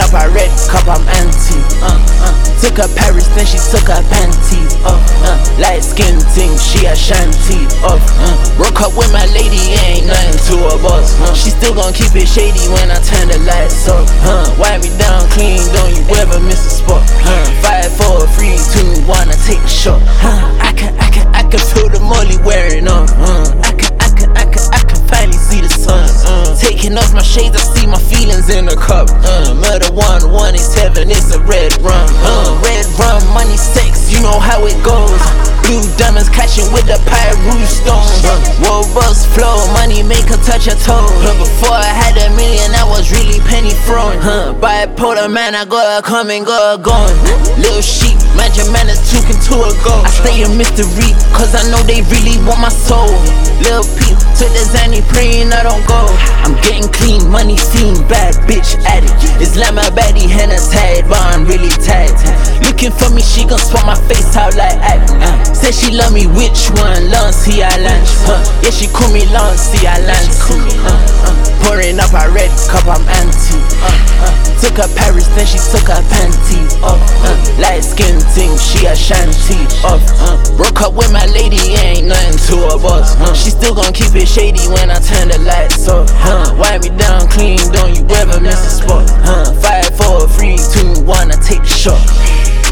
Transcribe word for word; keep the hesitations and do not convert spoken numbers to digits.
up her red cup, I'm anti. Uh, uh. Took her Paris, then she took her panties off. Uh, light skin thing, she a shanty off. Uh, broke up with my lady, ain't nothing to a boss. Uh, she still gon' keep it shady when I turn the lights off. Uh, wipe me down clean, don't you ever miss a spot. Uh, five, four, three, two, one, I take a shot. Uh, I can, I can, I can feel the molly wearing off. Uh, I can, I can, I can, I can finally see the sun. Uh, taking off my shades, I see my feelings in the cup. Uh, murder one, one is heaven, it's a red rum. Uh, red rum, money, sex, you know how it goes. Blue diamonds clashing with the pyro stones. Uh, robust flow, money make her touch her toes. Uh, before I had a million, I was really penny throwing. Uh, bipolar man, I gotta come and go going. Little sheep, magic man is talking to a ghost. I stay a mystery, cause I know they really want my soul. Lil' Peep, took the Zanny, praying I don't go. I'm getting clean, money seen, bad bitch addict. It's like my baddie henna tied, but I'm really tight. Looking for me, she gon' swap my face out like act. Uh, say she love me, which one? Lancy, I lunch. Uh, yeah, she call me Lancy, I lunch. Uh, uh, pouring up her red cup, I'm anti. Uh, uh, took her Paris, then she took her panties off. Uh, light skin thing, she a shanty off. Uh, broke up with my lady, ain't nothing to a boss. Uh, she still gon' keep it shady when I turn the lights off. Uh, wipe me down clean, don't you ever miss a spot. Uh, five, four, three, two, one, I take a shot.